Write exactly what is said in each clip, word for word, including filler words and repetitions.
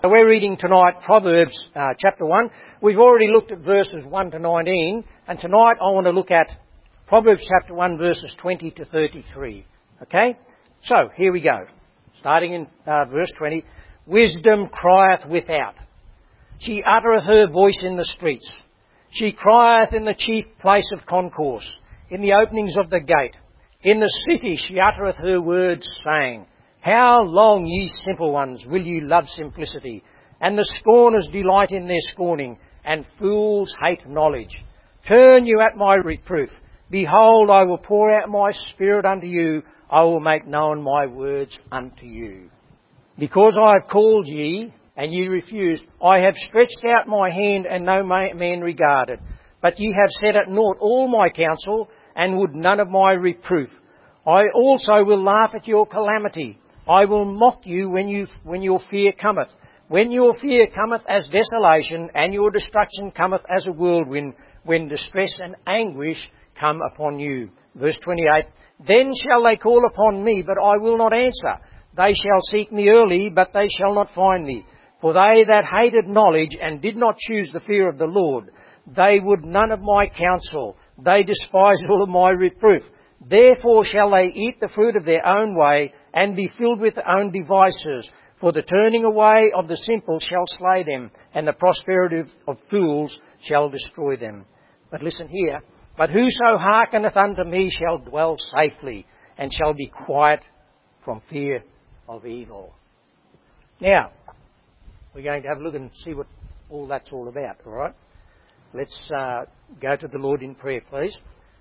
So we're reading tonight Proverbs uh, chapter one. We've already looked at verses one to nineteen, and tonight I want to look at Proverbs chapter one verses twenty to thirty-three. Okay? So, here we go. Starting in uh, verse twenty. Wisdom crieth without. She uttereth her voice in the streets. She crieth in the chief place of concourse, in the openings of the gate. In the city she uttereth her words, saying, How long, ye simple ones, will ye love simplicity? And the scorners delight in their scorning, and fools hate knowledge. Turn you at my reproof. Behold, I will pour out my spirit unto you. I will make known my words unto you. Because I have called ye, and ye refused, I have stretched out my hand, and no man regarded. But ye have set at naught all my counsel, and would none of my reproof. I also will laugh at your calamity. I will mock you when you when your fear cometh. When your fear cometh as desolation, and your destruction cometh as a whirlwind, when distress and anguish come upon you. Verse twenty-eight, Then shall they call upon me, but I will not answer. They shall seek me early, but they shall not find me. For they that hated knowledge, and did not choose the fear of the Lord, they would none of my counsel. They despised all of my reproof. Therefore shall they eat the fruit of their own way, and be filled with their own devices. For the turning away of the simple shall slay them, and the prosperity of fools shall destroy them. But listen here. But whoso hearkeneth unto me shall dwell safely, and shall be quiet from fear of evil. Now, we're going to have a look and see what all that's all about, all right? Let's uh, go to the Lord in prayer, please.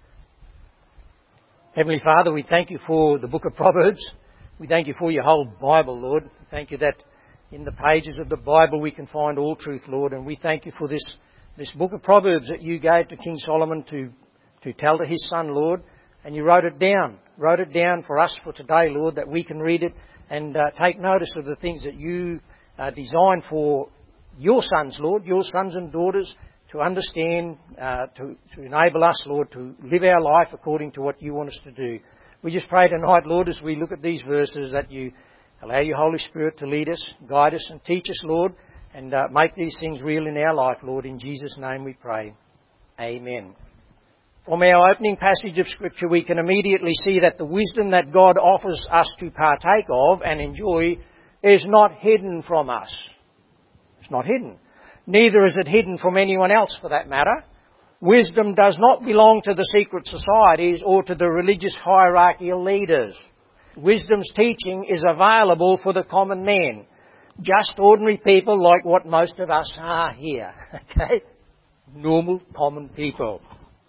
Heavenly Father, we thank you for the book of Proverbs. We thank you for your whole Bible, Lord. We thank you that in the pages of the Bible we can find all truth, Lord. And we thank you for this, this book of Proverbs that you gave to King Solomon to, to tell to his son, Lord. And you wrote it down, wrote it down for us for today, Lord, that we can read it and uh, take notice of the things that you uh, designed for your sons, Lord, your sons and daughters, to understand, uh, to, to enable us, Lord, to live our life according to what you want us to do. We just pray tonight, Lord, as we look at these verses, that you allow your Holy Spirit to lead us, guide us and teach us, Lord, and uh, make these things real in our life, Lord. In Jesus' name we pray. Amen. From our opening passage of Scripture, we can immediately see that the wisdom that God offers us to partake of and enjoy is not hidden from us. It's not hidden. Neither is it hidden from anyone else, for that matter. Wisdom does not belong to the secret societies or to the religious hierarchical leaders. Wisdom's teaching is available for the common man. Just ordinary people like what most of us are here. Okay? Normal, common people.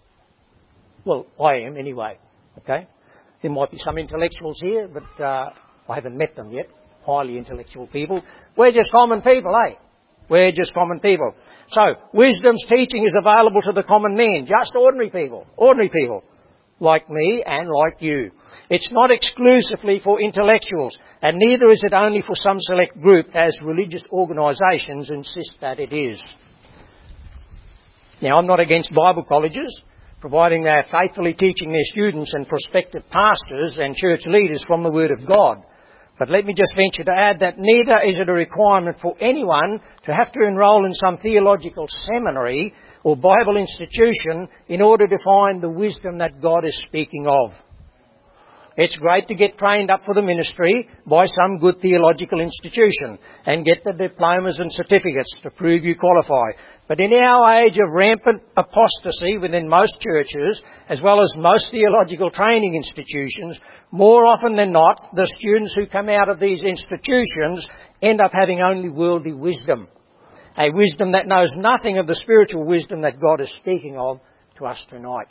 Well, I am anyway. Okay? There might be some intellectuals here, but uh, I haven't met them yet. Highly intellectual people. We're just common people, eh? We're just common people. So, wisdom's teaching is available to the common man. Just ordinary people. Ordinary people. Like me and like you. It's not exclusively for intellectuals. And neither is it only for some select group, as religious organisations insist that it is. Now, I'm not against Bible colleges, providing they're faithfully teaching their students and prospective pastors and church leaders from the Word of God. But let me just venture to add that neither is it a requirement for anyone to have to enrol in some theological seminary or Bible institution in order to find the wisdom that God is speaking of. It's great to get trained up for the ministry by some good theological institution and get the diplomas and certificates to prove you qualify. But in our age of rampant apostasy within most churches, as well as most theological training institutions, more often than not, the students who come out of these institutions end up having only worldly wisdom. A wisdom that knows nothing of the spiritual wisdom that God is speaking of to us tonight.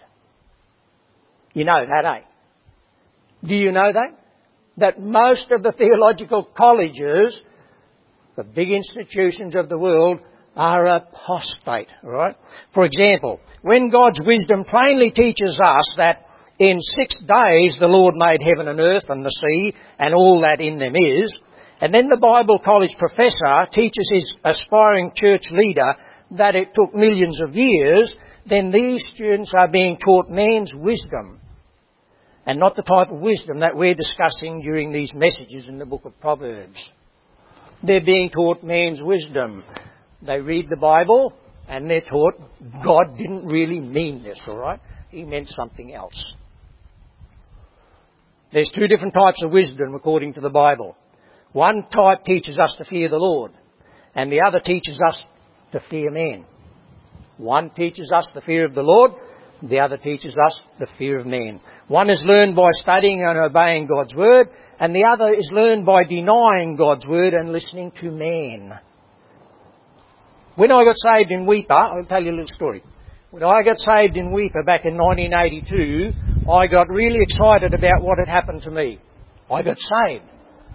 You know that, eh? Do you know that? That most of the theological colleges, the big institutions of the world, are apostate, right? For example, when God's wisdom plainly teaches us that in six days the Lord made heaven and earth and the sea and all that in them is, and then the Bible college professor teaches his aspiring church leader that it took millions of years, then these students are being taught man's wisdom and not the type of wisdom that we're discussing during these messages in the book of Proverbs. They're being taught man's wisdom. They read the Bible and they're taught God didn't really mean this, all right? He meant something else. There's two different types of wisdom according to the Bible. One type teaches us to fear the Lord, and the other teaches us to fear man. One teaches us the fear of the Lord, the other teaches us the fear of man. One is learned by studying and obeying God's word, and the other is learned by denying God's word and listening to man. When I got saved in Weipa, I'll tell you a little story. When I got saved in Weipa back in nineteen eighty-two, I got really excited about what had happened to me. I got saved.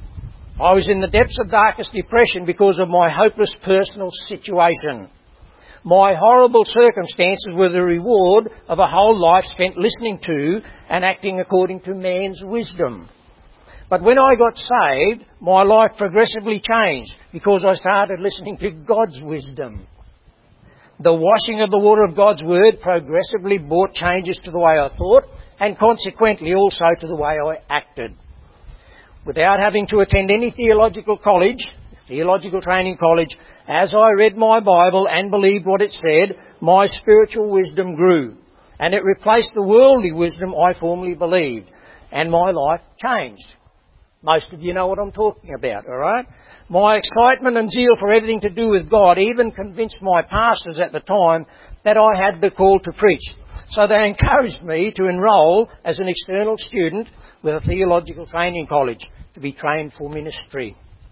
I was in the depths of darkest depression because of my hopeless personal situation. My horrible circumstances were the reward of a whole life spent listening to and acting according to man's wisdom. But when I got saved, my life progressively changed because I started listening to God's wisdom. The washing of the water of God's word progressively brought changes to the way I thought and consequently also to the way I acted. Without having to attend any theological college, theological training college, as I read my Bible and believed what it said, my spiritual wisdom grew. And it replaced the worldly wisdom I formerly believed. And my life changed. Most of you know what I'm talking about, alright? My excitement and zeal for everything to do with God even convinced my pastors at the time that I had the call to preach. So they encouraged me to enrol as an external student with a theological training college to be trained for ministry.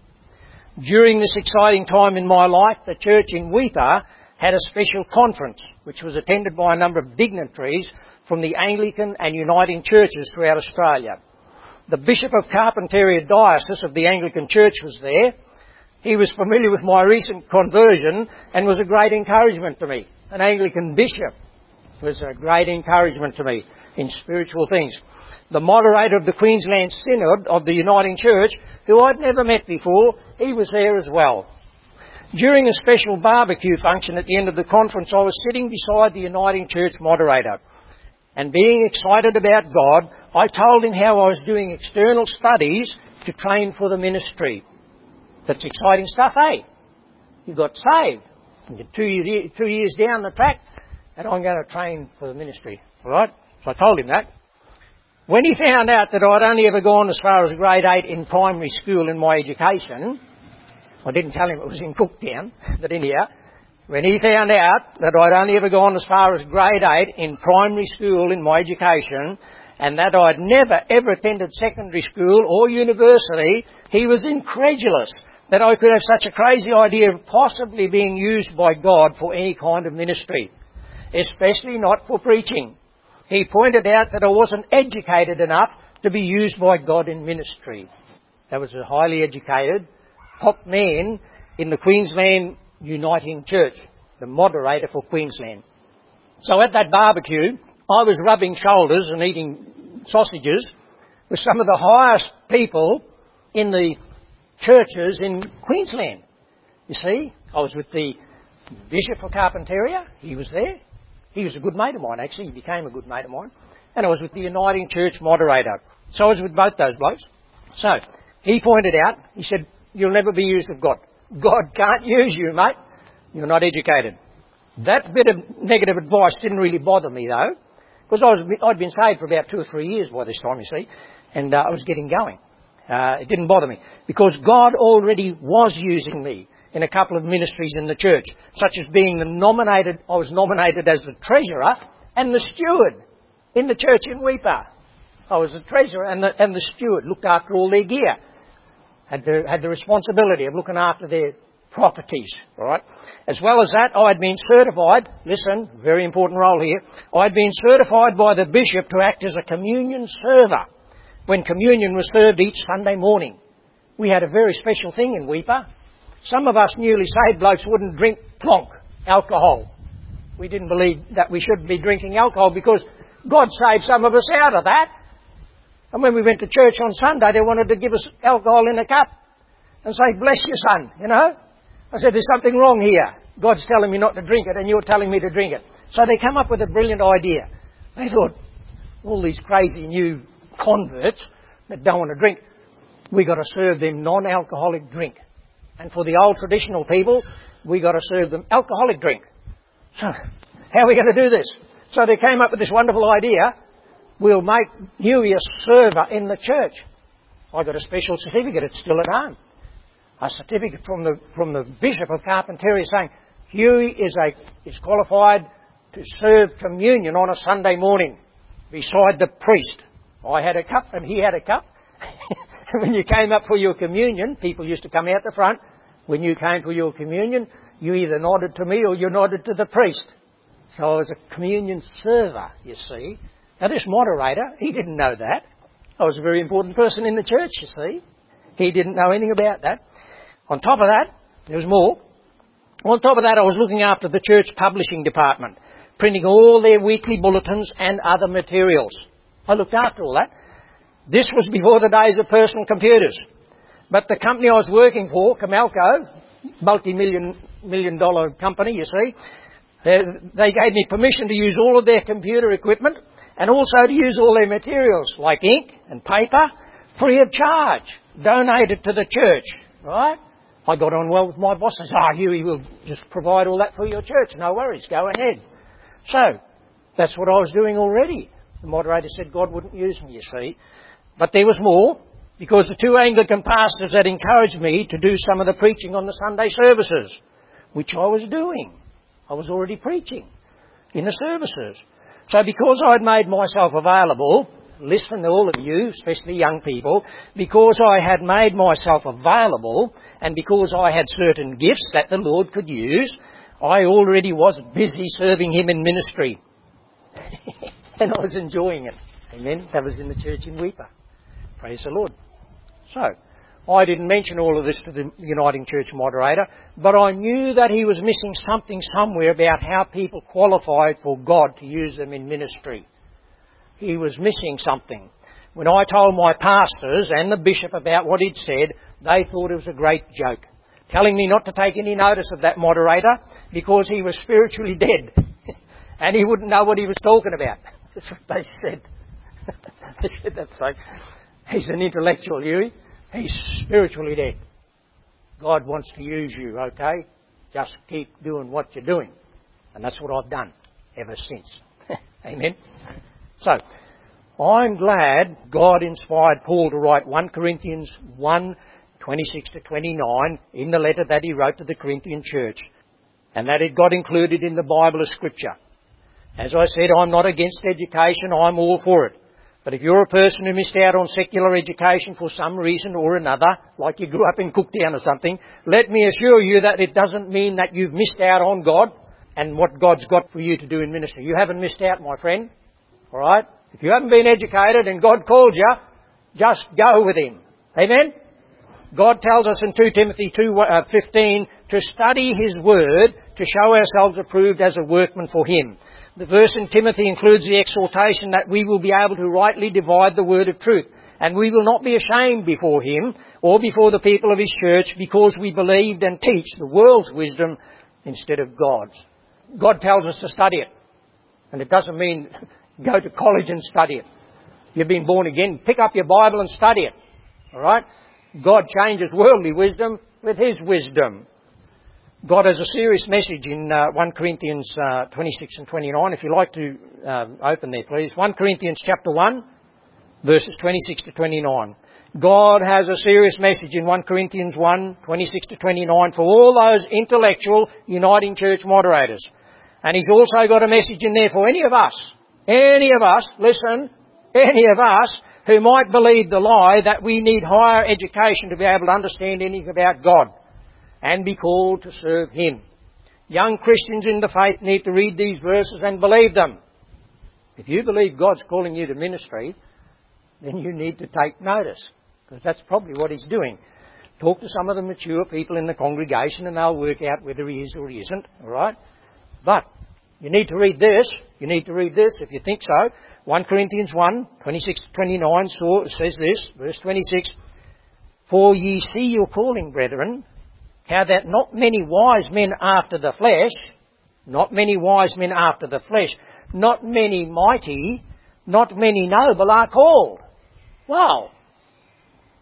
During this exciting time in my life, the church in Weipa had a special conference which was attended by a number of dignitaries from the Anglican and Uniting churches throughout Australia. The Bishop of Carpentaria Diocese of the Anglican Church was there. He was familiar with my recent conversion and was a great encouragement to me. An Anglican bishop was a great encouragement to me in spiritual things. The moderator of the Queensland Synod of the Uniting Church, who I'd never met before, he was there as well. During a special barbecue function at the end of the conference, I was sitting beside the Uniting Church moderator. And being excited about God, I told him how I was doing external studies to train for the ministry. That's exciting stuff, eh? You got saved. You're two, year, two years down the track, and I'm going to train for the ministry. All right? So I told him that. When he found out that I'd only ever gone as far as grade eight in primary school in my education, I didn't tell him it was in Cooktown, but anyhow, when he found out that I'd only ever gone as far as grade eight in primary school in my education, and that I'd never ever attended secondary school or university, he was incredulous that I could have such a crazy idea of possibly being used by God for any kind of ministry, especially not for preaching. He pointed out that I wasn't educated enough to be used by God in ministry. That was a highly educated, top man in the Queensland Uniting Church, the moderator for Queensland. So at that barbecue, I was rubbing shoulders and eating sausages with some of the highest people in the churches in Queensland. You see, I was with the Bishop of Carpentaria. He was there. He was a good mate of mine, actually. He became a good mate of mine. And I was with the Uniting Church moderator. So I was with both those blokes. So he pointed out, he said, you'll never be used of God. God can't use you, mate. You're not educated. That bit of negative advice didn't really bother me, though, because I was, I'd been saved for about two or three years by this time, you see, and uh, I was getting going. Uh, it didn't bother me, because God already was using me in a couple of ministries in the church, such as being the nominated, I was nominated as the treasurer and the steward in the church in Weipa. I was the treasurer and the, and the steward, looked after all their gear. Had the, had the responsibility of looking after their properties, all right? As well as that, I had been certified, listen, very important role here, I had been certified by the bishop to act as a communion server when communion was served each Sunday morning. We had a very special thing in Weipa. Some of us newly saved blokes wouldn't drink plonk, alcohol. We didn't believe that we shouldn't be drinking alcohol because God saved some of us out of that. And when we went to church on Sunday, they wanted to give us alcohol in a cup and say, bless you, son, you know. I said, there's something wrong here. God's telling me not to drink it and you're telling me to drink it. So they come up with a brilliant idea. They thought, all these crazy new converts that don't want to drink, we got to serve them non-alcoholic drink. And for the old traditional people, we got to serve them alcoholic drink. So, how are we going to do this? So they came up with this wonderful idea. We'll make Huey a server in the church. I got a special certificate. It's still at home. A certificate from the from the Bishop of Carpentaria saying Huey is a is qualified to serve communion on a Sunday morning beside the priest. I had a cup and he had a cup. When you came up for your communion, people used to come out the front. When you came for your communion, you either nodded to me or you nodded to the priest. So I was a communion server, you see. Now this moderator, he didn't know that. I was a very important person in the church, you see. He didn't know anything about that. On top of that, there was more. On top of that, I was looking after the church publishing department, printing all their weekly bulletins and other materials. I looked after all that. This was before the days of personal computers. But the company I was working for, Camalco, multi-million million dollar company, you see, they, they gave me permission to use all of their computer equipment and also to use all their materials, like ink and paper, free of charge, donated to the church, right? I got on well with my boss. I said, oh, Huey, we'll just provide all that for your church. No worries, go ahead. So, that's what I was doing already. The moderator said God wouldn't use me, you see. But there was more, because the two Anglican pastors had encouraged me to do some of the preaching on the Sunday services, which I was doing. I was already preaching in the services. So because I had made myself available, listen to all of you, especially young people, because I had made myself available and because I had certain gifts that the Lord could use, I already was busy serving Him in ministry. And I was enjoying it. Amen. That was in the church in Weipa. Praise the Lord. So, I didn't mention all of this to the Uniting Church moderator, but I knew that he was missing something somewhere about how people qualified for God to use them in ministry. He was missing something. When I told my pastors and the bishop about what he'd said, they thought it was a great joke, telling me not to take any notice of that moderator because he was spiritually dead and he wouldn't know what he was talking about. That's what they said. They said that's like, he's an intellectual, Huey. He's spiritually dead. God wants to use you, okay? Just keep doing what you're doing. And that's what I've done ever since. Amen. So, I'm glad God inspired Paul to write First Corinthians one, twenty-six to twenty-nine in the letter that he wrote to the Corinthian church. And that it got included in the Bible as Scripture. As I said, I'm not against education, I'm all for it. But if you're a person who missed out on secular education for some reason or another, like you grew up in Cooktown or something, let me assure you that it doesn't mean that you've missed out on God and what God's got for you to do in ministry. You haven't missed out, my friend. Alright? If you haven't been educated and God called you, just go with Him. Amen? God tells us in Second Timothy two fifteen to study His Word to show ourselves approved as a workman for Him. The verse in Timothy includes the exhortation that we will be able to rightly divide the word of truth. And we will not be ashamed before Him or before the people of His church because we believed and teach the world's wisdom instead of God's. God tells us to study it. And it doesn't mean go to college and study it. You've been born again, pick up your Bible and study it. Alright? God changes worldly wisdom with His wisdom. God has a serious message in uh, First Corinthians uh, twenty-six and twenty-nine. If you like to uh, open there, please. First Corinthians chapter one, verses twenty-six to twenty-nine. God has a serious message in First Corinthians one, twenty-six to twenty-nine for all those intellectual Uniting Church moderators. And He's also got a message in there for any of us. Any of us, listen, any of us who might believe the lie that we need higher education to be able to understand anything about God and be called to serve Him. Young Christians in the faith need to read these verses and believe them. If you believe God's calling you to ministry, then you need to take notice, because that's probably what He's doing. Talk to some of the mature people in the congregation and they'll work out whether He is or He isn't, alright? But you need to read this, you need to read this if you think so. First Corinthians one, twenty-six to twenty-nine so says this, verse twenty-six, For ye see your calling, brethren, how that not many wise men after the flesh, not many wise men after the flesh, not many mighty, not many noble are called. Wow!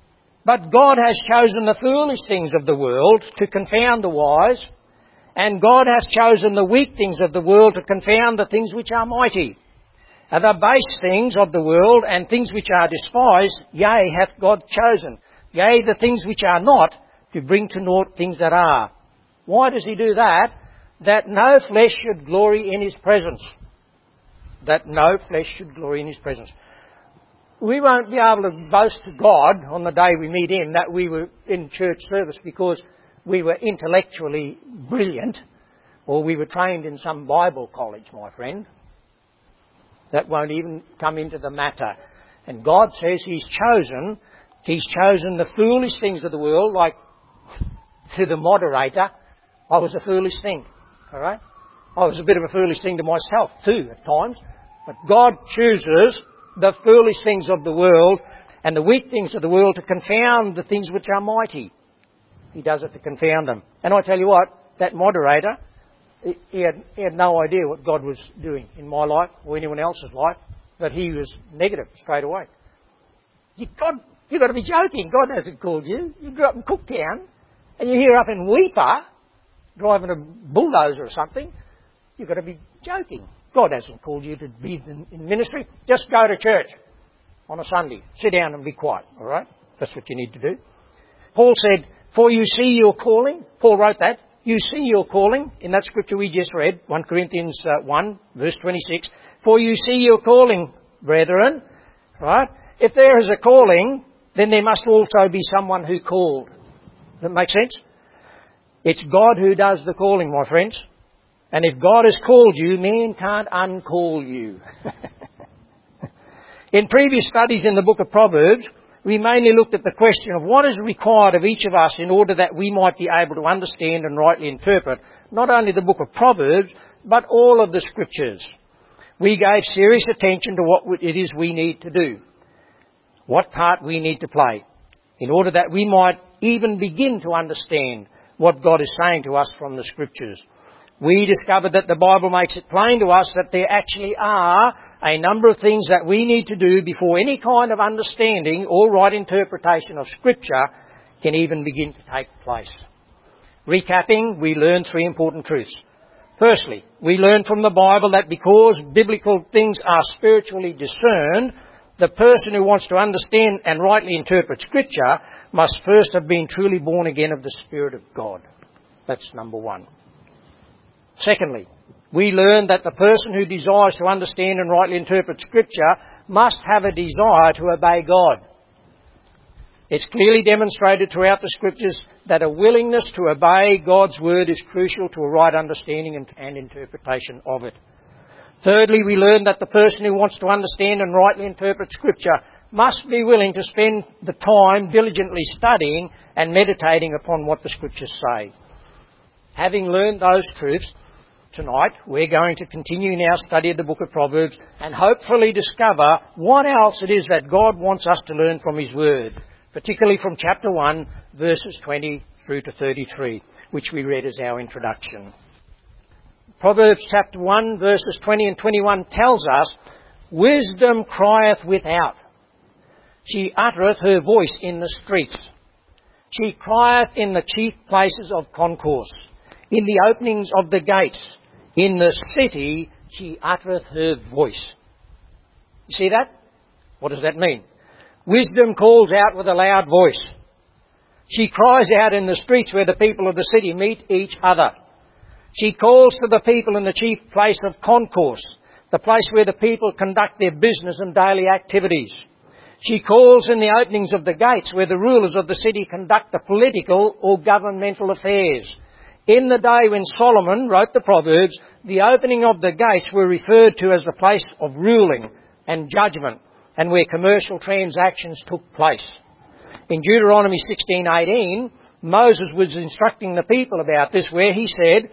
But God has chosen the foolish things of the world to confound the wise, and God has chosen the weak things of the world to confound the things which are mighty. And the base things of the world and things which are despised, yea, hath God chosen. Yea, the things which are not, to bring to naught things that are. Why does he do that? That no flesh should glory in his presence. That no flesh should glory in his presence. We won't be able to boast to God on the day we meet him that we were in church service because we were intellectually brilliant or we were trained in some Bible college, my friend. That won't even come into the matter. And God says he's chosen, he's chosen the foolish things of the world, like to the moderator, I was a foolish thing. All right? I was a bit of a foolish thing to myself too at times. But God chooses the foolish things of the world and the weak things of the world to confound the things which are mighty. He does it to confound them. And I tell you what, that moderator, he had, he had no idea what God was doing in my life or anyone else's life, but he was negative straight away. You, God, you've got to be joking. God hasn't called you. You grew up in Cooktown and you're here up in Weipa driving a bulldozer or something. You've got to be joking. God hasn't called you to be in, in ministry. Just go to church on a Sunday. Sit down and be quiet, all right? That's what you need to do. Paul said, for you see your calling. Paul wrote that. You see your calling in that scripture we just read, First Corinthians one, verse twenty-six. For you see your calling, brethren, right? If there is a calling, then there must also be someone who called. Does that make sense? It's God who does the calling, my friends. And if God has called you, man can't uncall you. In previous studies in the book of Proverbs, we mainly looked at the question of what is required of each of us in order that we might be able to understand and rightly interpret not only the book of Proverbs, but all of the scriptures. We gave serious attention to what it is we need to do, what part we need to play, in order that we might even begin to understand what God is saying to us from the scriptures. We discovered that the Bible makes it plain to us that there actually are a number of things that we need to do before any kind of understanding or right interpretation of Scripture can even begin to take place. Recapping, we learn three important truths. Firstly, we learn from the Bible that because biblical things are spiritually discerned, the person who wants to understand and rightly interpret Scripture must first have been truly born again of the Spirit of God. That's number one. Secondly, we learn that the person who desires to understand and rightly interpret Scripture must have a desire to obey God. It's clearly demonstrated throughout the Scriptures that a willingness to obey God's Word is crucial to a right understanding and, and interpretation of it. Thirdly, we learn that the person who wants to understand and rightly interpret Scripture must be willing to spend the time diligently studying and meditating upon what the Scriptures say. Having learned those truths, tonight we're going to continue in our study of the book of Proverbs and hopefully discover what else it is that God wants us to learn from His Word, particularly from chapter one, verses twenty through to thirty-three, which we read as our introduction. Proverbs chapter one, verses twenty and twenty-one tells us, wisdom crieth without. She uttereth her voice in the streets. She crieth in the chief places of concourse, in the openings of the gates. In the city she uttereth her voice. You see that? What does that mean? Wisdom calls out with a loud voice. She cries out in the streets where the people of the city meet each other. She calls to the people in the chief place of concourse, the place where the people conduct their business and daily activities. She calls in the openings of the gates where the rulers of the city conduct the political or governmental affairs. In the day when Solomon wrote the Proverbs, the opening of the gates were referred to as the place of ruling and judgment and where commercial transactions took place. In Deuteronomy sixteen eighteen, Moses was instructing the people about this where he said,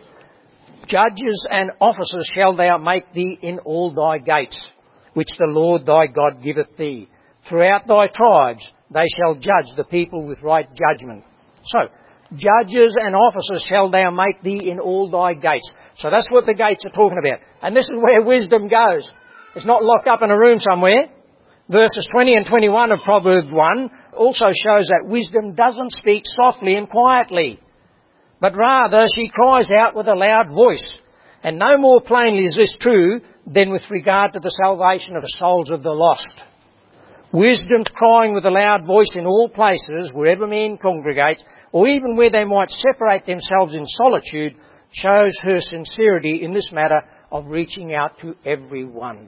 judges and officers shall thou make thee in all thy gates, which the Lord thy God giveth thee. Throughout thy tribes they shall judge the people with right judgment. So, judges and officers shall thou make thee in all thy gates. So that's what the gates are talking about. And this is where wisdom goes. It's not locked up in a room somewhere. Verses twenty and twenty-one of Proverbs one also shows that wisdom doesn't speak softly and quietly, but rather she cries out with a loud voice. And no more plainly is this true than with regard to the salvation of the souls of the lost. Wisdom's crying with a loud voice in all places, wherever men congregate, or even where they might separate themselves in solitude, shows her sincerity in this matter of reaching out to everyone.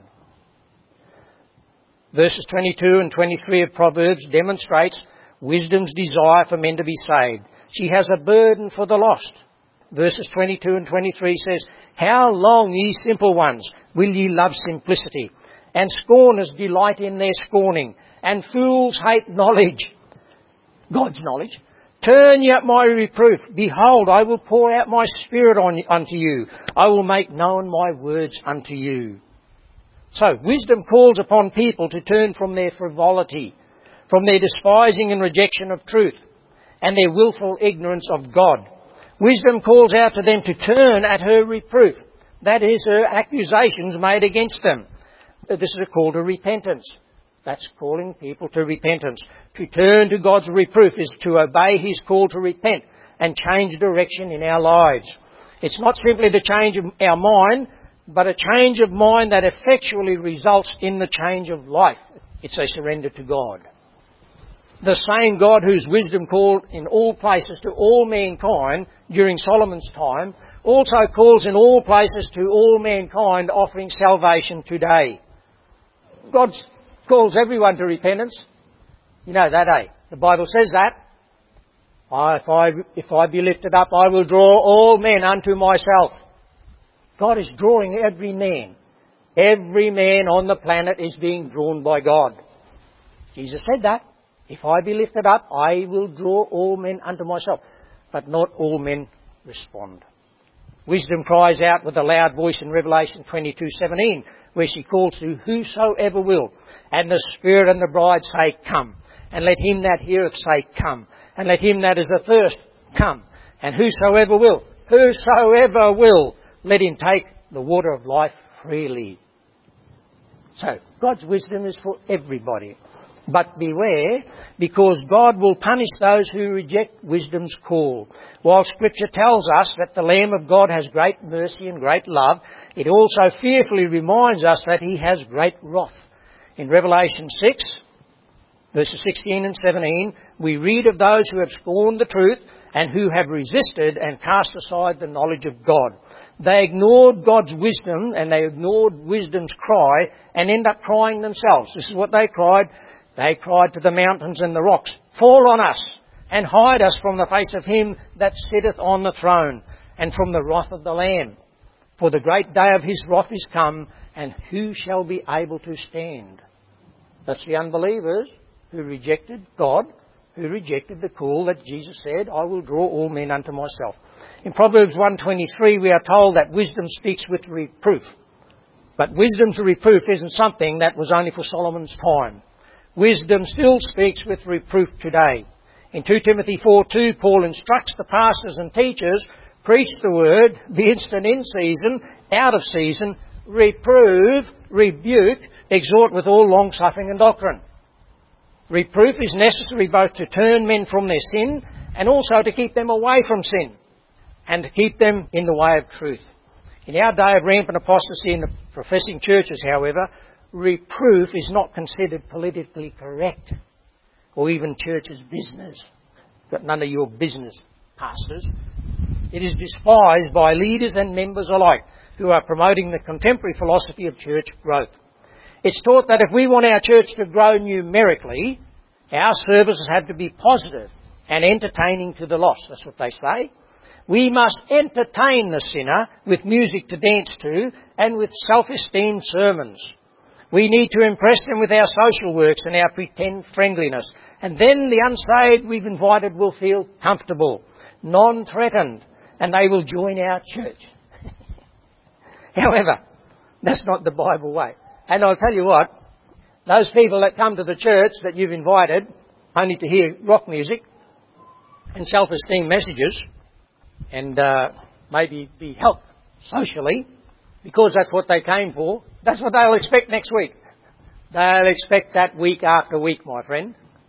Verses twenty-two and twenty-three of Proverbs demonstrates wisdom's desire for men to be saved. She has a burden for the lost. Verses twenty-two and twenty-three says, "How long, ye simple ones, will ye love simplicity? And scorners delight in their scorning, and fools hate knowledge," God's knowledge. "Turn ye at my reproof. Behold, I will pour out my spirit on, unto you. I will make known my words unto you." So, wisdom calls upon people to turn from their frivolity, from their despising and rejection of truth, and their willful ignorance of God. Wisdom calls out to them to turn at her reproof. That is, her accusations made against them. This is a call to repentance. That's calling people to repentance. To turn to God's reproof is to obey His call to repent and change direction in our lives. It's not simply the change of our mind, but a change of mind that effectually results in the change of life. It's a surrender to God. The same God whose wisdom called in all places to all mankind during Solomon's time also calls in all places to all mankind, offering salvation today. God calls everyone to repentance. You know that, eh? The Bible says that. I, if, I, if I be lifted up, I will draw all men unto myself. God is drawing every man. Every man on the planet is being drawn by God. Jesus said that. If I be lifted up, I will draw all men unto myself. But not all men respond. Wisdom cries out with a loud voice in Revelation twenty-two seventeen, where she calls to whosoever will. And the Spirit and the bride say, "Come." And let him that heareth say, "Come." And let him that is athirst, "Come." And whosoever will, whosoever will, let him take the water of life freely. So, God's wisdom is for everybody. But beware, because God will punish those who reject wisdom's call. While Scripture tells us that the Lamb of God has great mercy and great love, it also fearfully reminds us that He has great wrath. In Revelation six, verses sixteen and seventeen, we read of those who have scorned the truth and who have resisted and cast aside the knowledge of God. They ignored God's wisdom and they ignored wisdom's cry and end up crying themselves. This is what they cried. They cried to the mountains and the rocks, "Fall on us and hide us from the face of Him that sitteth on the throne and from the wrath of the Lamb. For the great day of His wrath is come, and who shall be able to stand?" That's the unbelievers who rejected God, who rejected the call that Jesus said, "I will draw all men unto myself." In Proverbs one twenty-three we are told that wisdom speaks with reproof. But wisdom's reproof isn't something that was only for Solomon's time. Wisdom still speaks with reproof today. In two Timothy four two, Paul instructs the pastors and teachers, "Preach the word, be instant in season, out of season, reprove, rebuke, exhort with all long-suffering and doctrine." Reproof is necessary both to turn men from their sin and also to keep them away from sin and to keep them in the way of truth. In our day of rampant apostasy in the professing churches, however, reproof is not considered politically correct or even church's business. Got none of your business, pastors. It is despised by leaders and members alike who are promoting the contemporary philosophy of church growth. It's taught that if we want our church to grow numerically, our services have to be positive and entertaining to the lost. That's what they say. We must entertain the sinner with music to dance to and with self-esteem sermons. We need to impress them with our social works and our pretend friendliness. And then the unsaved we've invited will feel comfortable, non-threatened, and they will join our church. However, that's not the Bible way. And I'll tell you what, those people that come to the church that you've invited only to hear rock music and self-esteem messages and uh, maybe be helped socially, because that's what they came for, that's what they'll expect next week. They'll expect that week after week, my friend.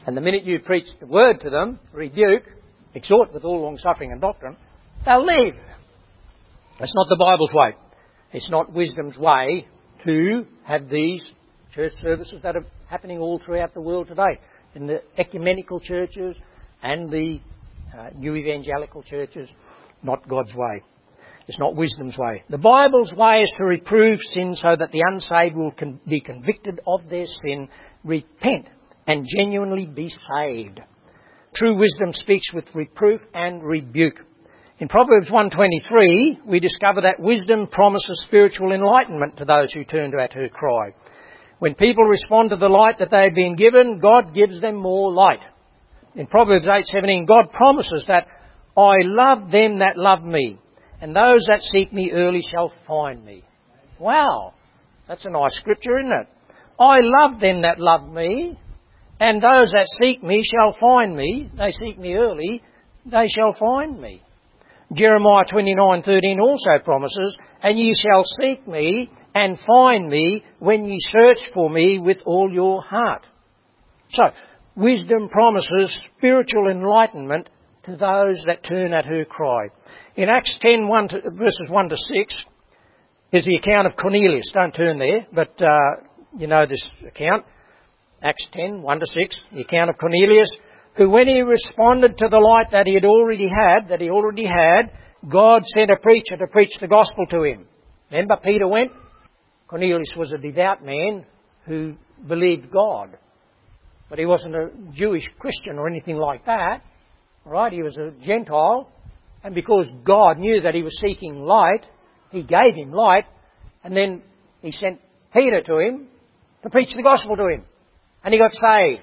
And the minute you preach the word to them, rebuke, exhort with all long suffering and doctrine, they'll leave. That's not the Bible's way. It's not wisdom's way to have these church services that are happening all throughout the world today, in the ecumenical churches and the uh, new evangelical churches. Not God's way. It's not wisdom's way. The Bible's way is to reprove sin so that the unsaved will con- be convicted of their sin, repent, and genuinely be saved. True wisdom speaks with reproof and rebuke. In Proverbs one twenty-three, we discover that wisdom promises spiritual enlightenment to those who turn at her cry. When people respond to the light that they have been given, God gives them more light. In Proverbs eight seventeen, God promises that I love them that love me, and those that seek me early shall find me. Wow, that's a nice scripture, isn't it? I love them that love me, and those that seek me shall find me. They seek me early, they shall find me. Jeremiah twenty-nine thirteen also promises, and ye shall seek me and find me when ye search for me with all your heart. So, wisdom promises spiritual enlightenment to those that turn at her cry. In Acts ten, one to, verses one to six, is the account of Cornelius. Don't turn there, but uh, you know this account. Acts ten, one to six, the account of Cornelius, who when he responded to the light that he had already had, that he already had, God sent a preacher to preach the gospel to him. Remember, Peter went? Cornelius was a devout man who believed God. But he wasn't a Jewish Christian or anything like that. Right? He was a Gentile. And because God knew that he was seeking light, he gave him light. And then he sent Peter to him to preach the gospel to him. And he got saved.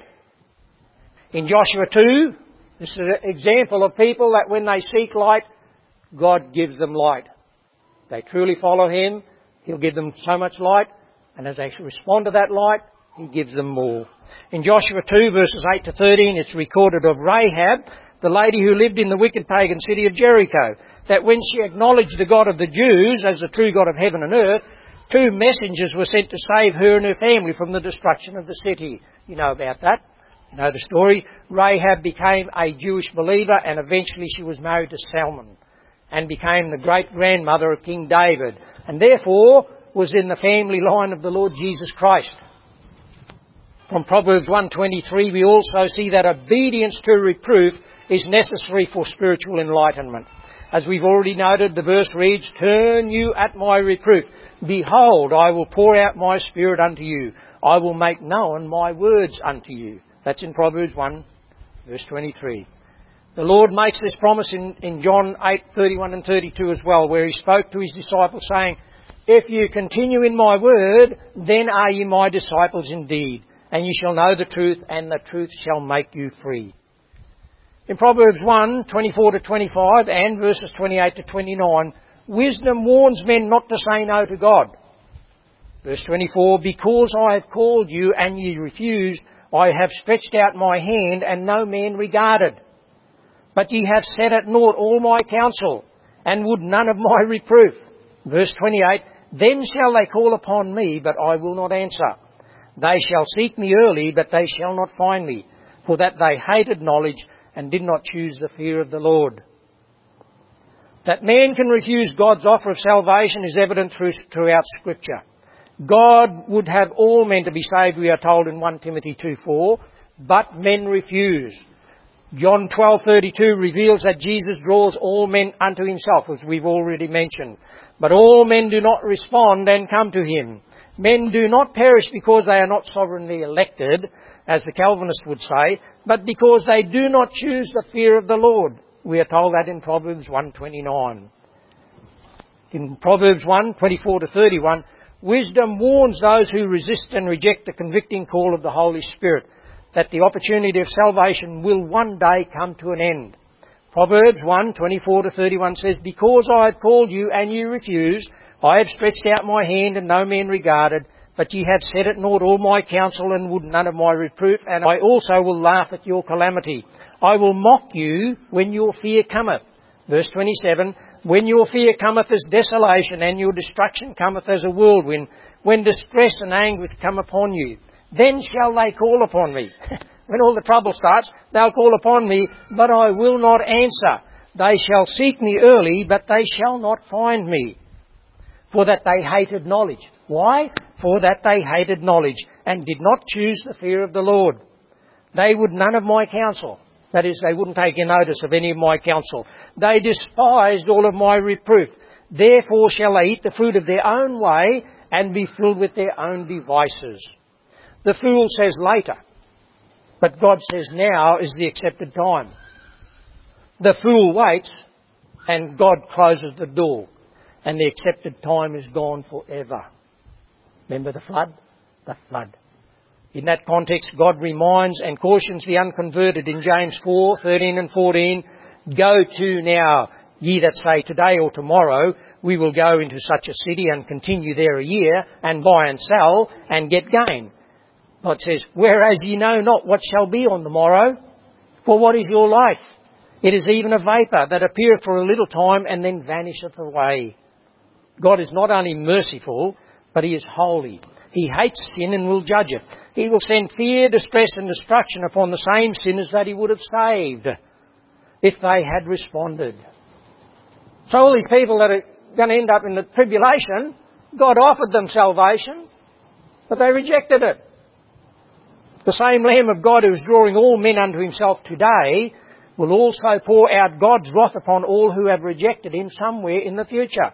In Joshua two, this is an example of people that when they seek light, God gives them light. They truly follow him, he'll give them so much light, and as they respond to that light, he gives them more. In Joshua two, verses eight to thirteen, it's recorded of Rahab, the lady who lived in the wicked pagan city of Jericho, that when she acknowledged the God of the Jews as the true God of heaven and earth, two messengers were sent to save her and her family from the destruction of the city. You know about that. You know the story. Rahab became a Jewish believer, and eventually she was married to Salmon and became the great-grandmother of King David, and therefore was in the family line of the Lord Jesus Christ. From Proverbs one twenty-three, we also see that obedience to reproof is necessary for spiritual enlightenment. As we've already noted, the verse reads, Turn you at my reproof. Behold, I will pour out my spirit unto you. I will make known my words unto you. That's in Proverbs one, verse twenty-three. The Lord makes this promise in, in John eight, thirty-one and thirty-two as well, where he spoke to his disciples saying, If you continue in my word, then are ye my disciples indeed, and ye shall know the truth, and the truth shall make you free. In Proverbs one, twenty-four to twenty-five and verses twenty-eight to twenty-nine, wisdom warns men not to say no to God. Verse twenty-four, Because I have called you and ye refused, I have stretched out my hand and no man regarded. But ye have set at naught all my counsel, and would none of my reproof. Verse twenty-eight, Then shall they call upon me, but I will not answer. They shall seek me early, but they shall not find me, for that they hated knowledge and did not choose the fear of the Lord. That man can refuse God's offer of salvation is evident through, throughout Scripture. God would have all men to be saved, we are told in First Timothy two four, but men refuse. John twelve thirty-two reveals that Jesus draws all men unto himself, as we've already mentioned. But all men do not respond and come to him. Men do not perish because they are not sovereignly elected, as the Calvinists would say, but because they do not choose the fear of the Lord. We are told that in Proverbs one twenty-nine. In Proverbs one twenty-four to thirty-one, wisdom warns those who resist and reject the convicting call of the Holy Spirit that the opportunity of salvation will one day come to an end. Proverbs one twenty-four to thirty-one says, Because I have called you and you refused, I have stretched out my hand and no man regarded, but ye have set at naught all my counsel and would none of my reproof, and I also will laugh at your calamity. I will mock you when your fear cometh. Verse twenty-seven, When your fear cometh as desolation and your destruction cometh as a whirlwind, when distress and anguish come upon you, then shall they call upon me. when all the trouble starts, they'll call upon me, but I will not answer. They shall seek me early, but they shall not find me. For that they hated knowledge. Why? For that they hated knowledge, and did not choose the fear of the Lord. They would none of my counsel. That is, they wouldn't take notice of any of my counsel. They despised all of my reproof. Therefore shall they eat the fruit of their own way, and be filled with their own devices. The fool says later, but God says now is the accepted time. The fool waits, and God closes the door, and the accepted time is gone forever. Remember the flood? The flood. In that context, God reminds and cautions the unconverted in James four, thirteen and fourteen, go to now, ye that say today or tomorrow, we will go into such a city and continue there a year, and buy and sell, and get gain. God says, whereas ye know not what shall be on the morrow, for what is your life? It is even a vapour that appeareth for a little time and then vanisheth away. God is not only merciful, but He is holy. He hates sin and will judge it. He will send fear, distress and destruction upon the same sinners that He would have saved if they had responded. So all these people that are going to end up in the tribulation, God offered them salvation, but they rejected it. The same Lamb of God who is drawing all men unto Himself today will also pour out God's wrath upon all who have rejected Him somewhere in the future.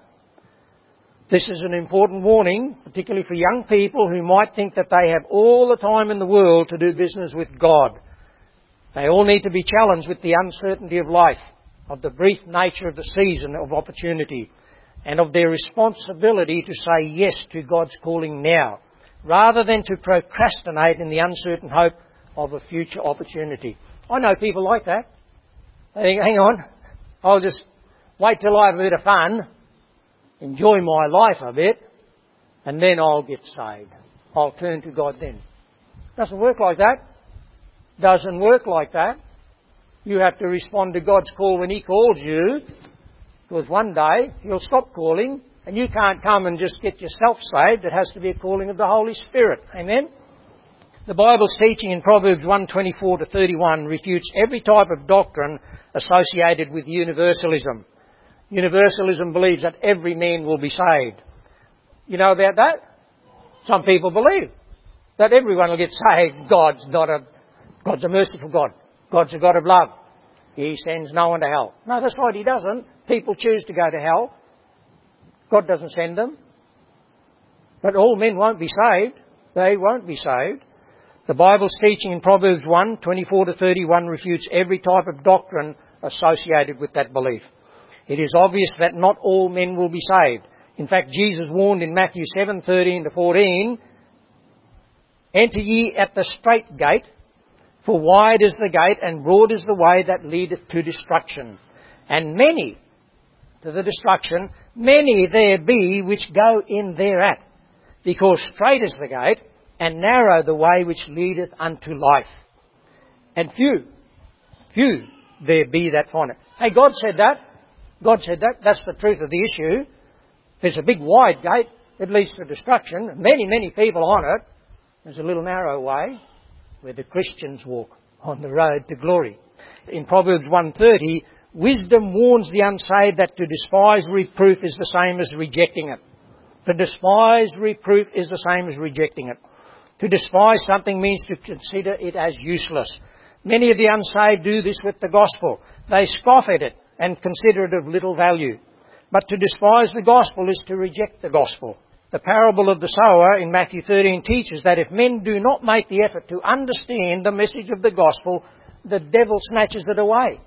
This is an important warning, particularly for young people who might think that they have all the time in the world to do business with God. They all need to be challenged with the uncertainty of life, of the brief nature of the season of opportunity, and of their responsibility to say yes to God's calling now, rather than to procrastinate in the uncertain hope of a future opportunity. I know people like that. They think, hang on, I'll just wait till I have a bit of fun, enjoy my life a bit, and then I'll get saved. I'll turn to God then. Doesn't work like that. Doesn't work like that. You have to respond to God's call when He calls you, because one day He'll stop calling, and you can't come and just get yourself saved. It has to be a calling of the Holy Spirit. Amen? The Bible's teaching in Proverbs one twenty-four to thirty-one refutes every type of doctrine associated with universalism. Universalism believes that every man will be saved. You know about that? Some people believe that everyone will get saved. God's not a, God's a merciful God. God's a God of love. He sends no one to hell. No, that's right, He doesn't. People choose to go to hell. God doesn't send them. But all men won't be saved. They won't be saved. The Bible's teaching in Proverbs one twenty-four to thirty-one refutes every type of doctrine associated with that belief. It is obvious that not all men will be saved. In fact, Jesus warned in Matthew seven thirteen to fourteen, enter ye at the strait gate, for wide is the gate and broad is the way that leadeth to destruction. And many, to the destruction, many there be which go in thereat, because strait is the gate and narrow the way which leadeth unto life. And few, few there be that find it. Hey, God said that. God said that. That's the truth of the issue. There's a big wide gate. It leads to destruction. Many, many people on it. There's a little narrow way where the Christians walk on the road to glory. In Proverbs one thirty, wisdom warns the unsaved that to despise reproof is the same as rejecting it. To despise reproof is the same as rejecting it. To despise something means to consider it as useless. Many of the unsaved do this with the gospel. They scoff at it and consider it of little value. But to despise the gospel is to reject the gospel. The parable of the sower in Matthew thirteen teaches that if men do not make the effort to understand the message of the gospel, the devil snatches it away.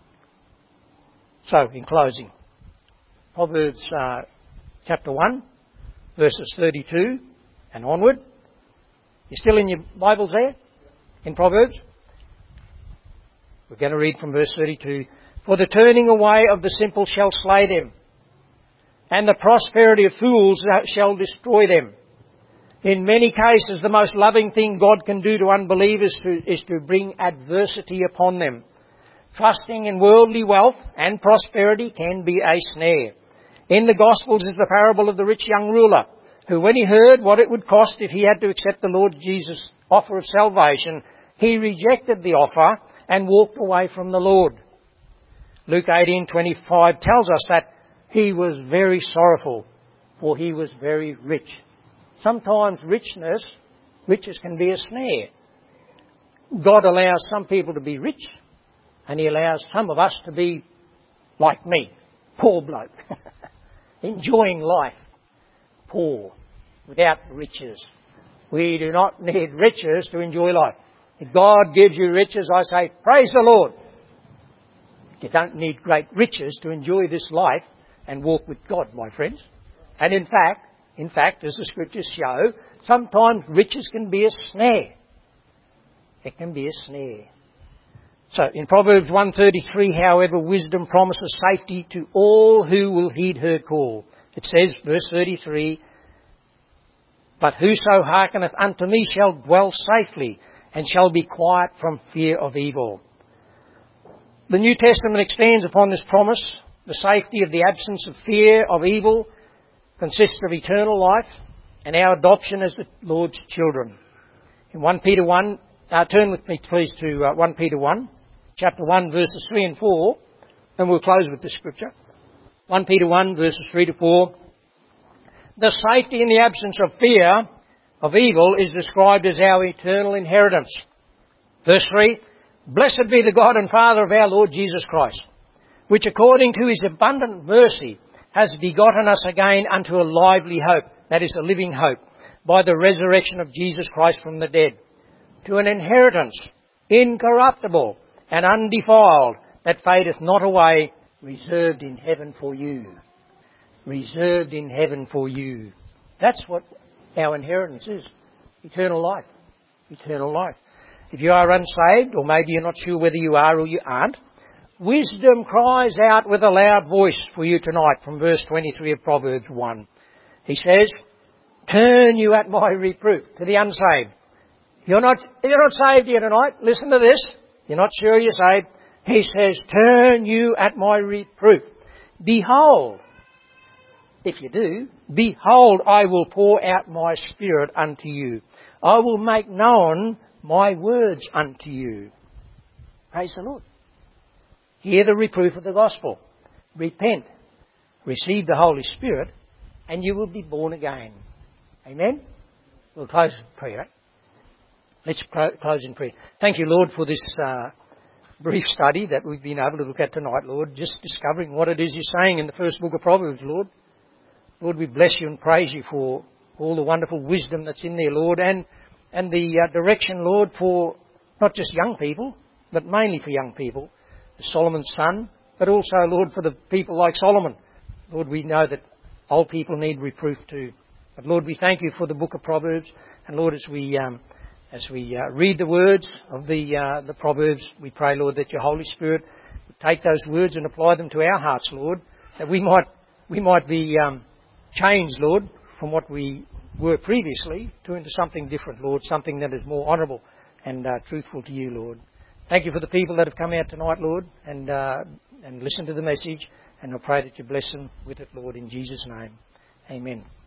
So, in closing, Proverbs uh, chapter one, verses thirty-two and onward. You're still in your Bibles there? In Proverbs? We're going to read from verse thirty-two. For the turning away of the simple shall slay them, and the prosperity of fools shall destroy them. In many cases, the most loving thing God can do to unbelievers is to bring adversity upon them. Trusting in worldly wealth and prosperity can be a snare. In the Gospels is the parable of the rich young ruler, who when he heard what it would cost if he had to accept the Lord Jesus' offer of salvation, he rejected the offer and walked away from the Lord. Luke eighteen twenty-five tells us that he was very sorrowful, for he was very rich. Sometimes richness, riches can be a snare. God allows some people to be rich, and he allows some of us to be like me, poor bloke, enjoying life, poor, without riches. We do not need riches to enjoy life. If God gives you riches, I say, praise the Lord. You don't need great riches to enjoy this life and walk with God, my friends. And in fact, in fact, as the scriptures show, sometimes riches can be a snare. It can be a snare. So, in Proverbs one thirty-three, however, wisdom promises safety to all who will heed her call. It says, verse thirty-three, but whoso hearkeneth unto me shall dwell safely, and shall be quiet from fear of evil. The New Testament expands upon this promise. The safety of the absence of fear of evil consists of eternal life and our adoption as the Lord's children. In First Peter one, uh, turn with me please to uh, First Peter one, chapter one, verses three and four, and we'll close with this scripture. First Peter one, verses three to four. The safety in the absence of fear of evil is described as our eternal inheritance. Verse three, blessed be the God and Father of our Lord Jesus Christ, which according to his abundant mercy has begotten us again unto a lively hope, that is a living hope, by the resurrection of Jesus Christ from the dead, to an inheritance incorruptible and undefiled, that fadeth not away, reserved in heaven for you. Reserved in heaven for you. That's what our inheritance is. Eternal life. Eternal life. If you are unsaved, or maybe you're not sure whether you are or you aren't, wisdom cries out with a loud voice for you tonight from verse twenty-three of Proverbs one. He says, turn you at my reproof, to the unsaved. You're not, you're not saved here tonight. Listen to this. You're not sure you're saved. He says, turn you at my reproof. Behold, if you do, behold, I will pour out my spirit unto you. I will make known my words unto you. Praise the Lord. Hear the reproof of the gospel. Repent. Receive the Holy Spirit, and you will be born again. Amen? We'll close in prayer. Let's close in prayer. Thank you, Lord, for this uh, brief study that we've been able to look at tonight, Lord. Just discovering what it is you're saying in the first book of Proverbs, Lord. Lord, we bless you and praise you for all the wonderful wisdom that's in there, Lord, and and the uh, direction, Lord, for not just young people, but mainly for young people, Solomon's son, but also, Lord, for the people like Solomon. Lord, we know that old people need reproof too. But Lord, we thank you for the book of Proverbs, and Lord, as we um, as we uh, read the words of the uh, the Proverbs, we pray, Lord, that your Holy Spirit would take those words and apply them to our hearts, Lord, that we might we might be um, changed, Lord, from what we were previously to into something different, Lord, something that is more honourable and uh, truthful to you, Lord. Thank you for the people that have come out tonight, Lord, and uh, and listened to the message, and I pray that you bless them with it, Lord, in Jesus' name. Amen.